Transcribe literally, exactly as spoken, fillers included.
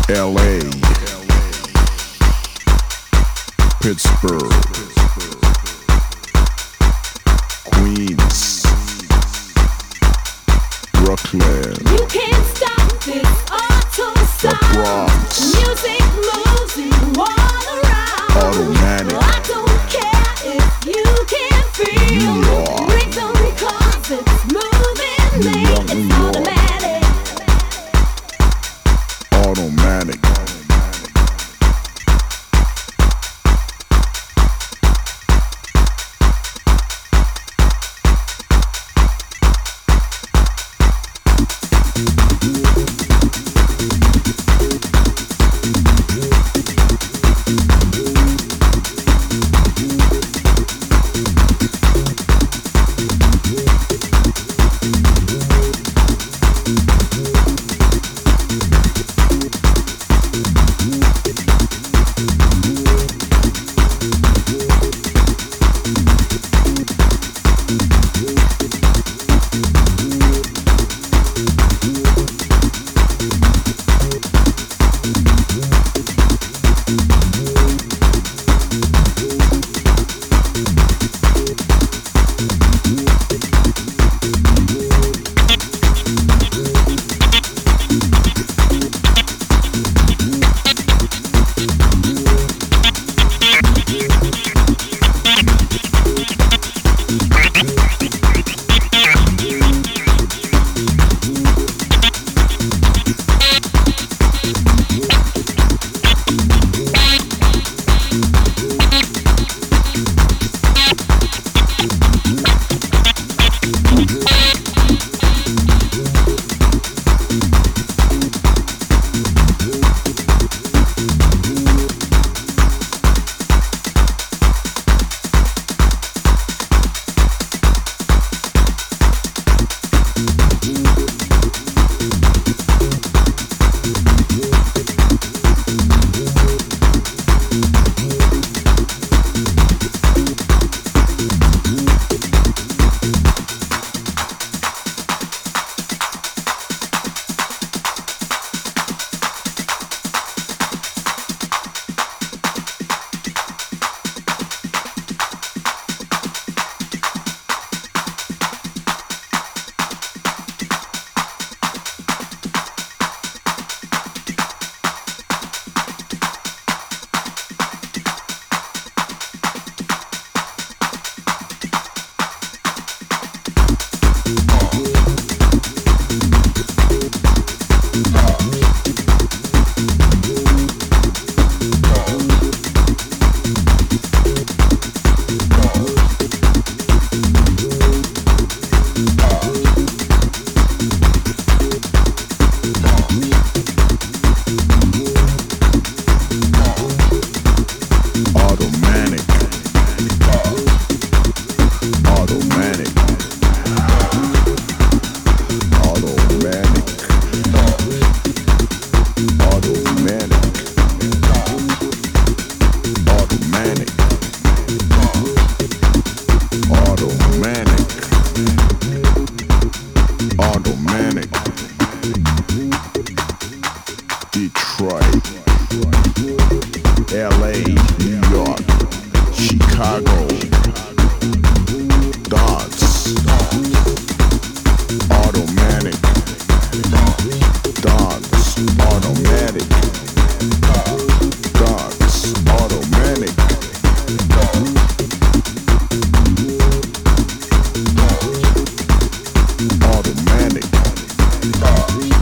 L A, Pittsburgh, Queens, Brooklyn, you can't stop this auto sound. The Bronx, music moves you all around. Automatic, I don't care if you can't feel. New York, Rhythm cause it's moving New me. York, It's New York. automatic. Automatic. Detroit, L A, New York, Chicago, Dance, Automatic, Dance, Automatic, Dance, Automatic. Automatic.